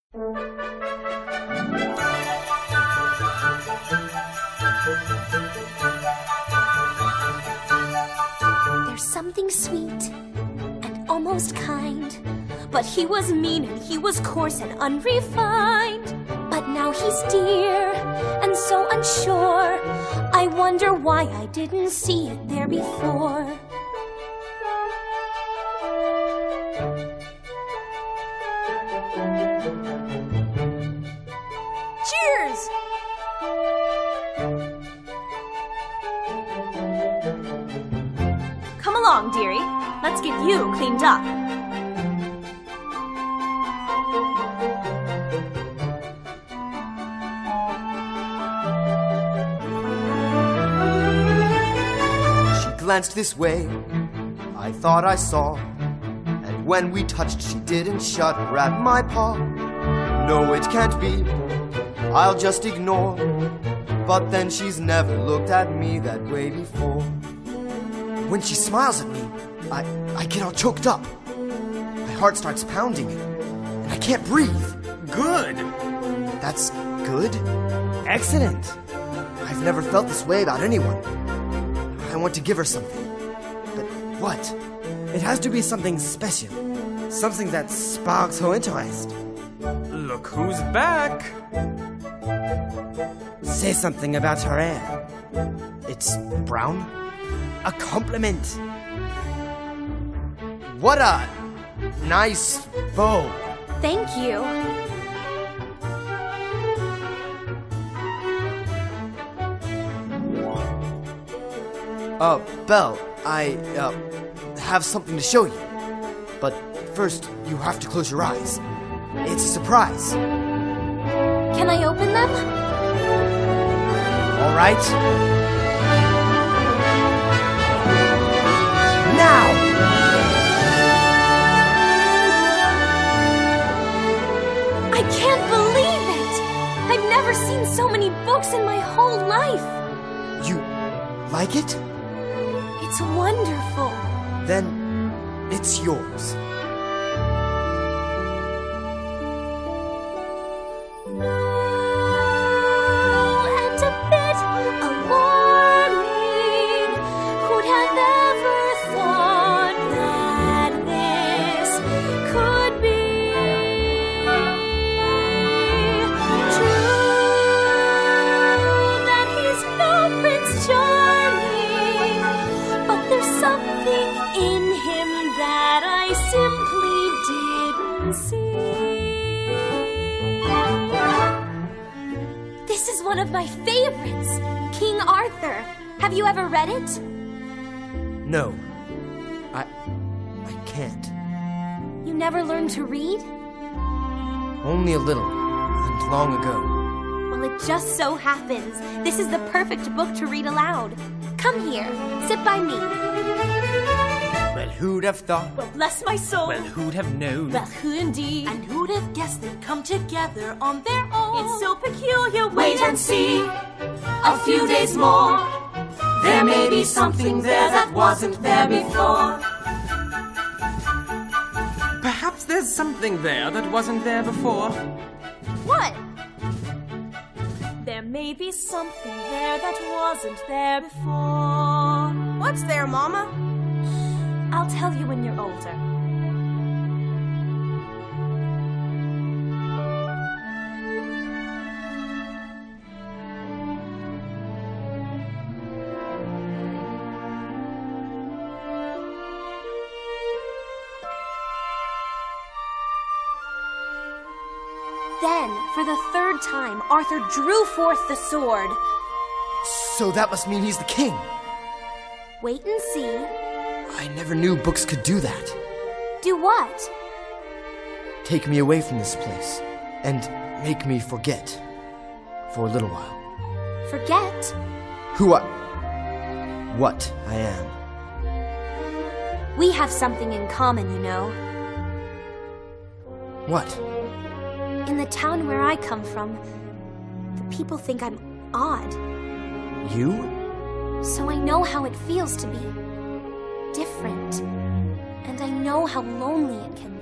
There's something sweet and almost kind, but he was mean and he was coarse and unrefined. But now he's dear and so unsure. I wonder why I didn't see it there before. Cheers! Come along, dearie. Let's get you cleaned up. She glanced this way, I thought I saw, and when we touched she didn't shudder at my paw. No, it can't be, I'll just ignore. But then she's never looked at me that way before. When she smiles at me, I get all choked up. My heart starts pounding, and I can't breathe. Good! That's good? Excellent! I've never felt this way about anyone. I want to give her something. But what? It has to be something special. Something that sparks her interest. Look who's back! Say something about her hair. It's brown? A compliment. What a nice bow. Thank you. Belle, I have something to show you. But first, you have to close your eyes. It's a surprise. Can I open them? All right. Now! I can't believe it! I've never seen so many books in my whole life. You like it? It's wonderful. Then it's yours. And a bit alarming. Who'd have ever thought that this could be true? That he's no Prince Charming, but there's something in him that I simply didn't see. This is one of my favorites, King Arthur. Have you ever read it? No. I can't. You never learned to read? Only a little, and long ago. Well, it just so happens this is the perfect book to read aloud. Come here, sit by me. Well, who'd have thought? Well, bless my soul. Well, who'd have known? Well, who indeed? And who'd have guessed they'd come together on their own? It's so peculiar. Wait and see, a few days more. There may be something there that wasn't there before. Perhaps there's something there that wasn't there before. What? There may be something there that wasn't there before. What's there, Mama? I'll tell you when you're older. Then, for the third time, Arthur drew forth the sword. So that must mean he's the king. Wait and see. I never knew books could do that. Do what? Take me away from this place and make me forget for a little while. Forget? What I am. We have something in common, you know. What? In the town where I come from, the people think I'm odd. You? So I know how it feels to be different. And I know how lonely it can be.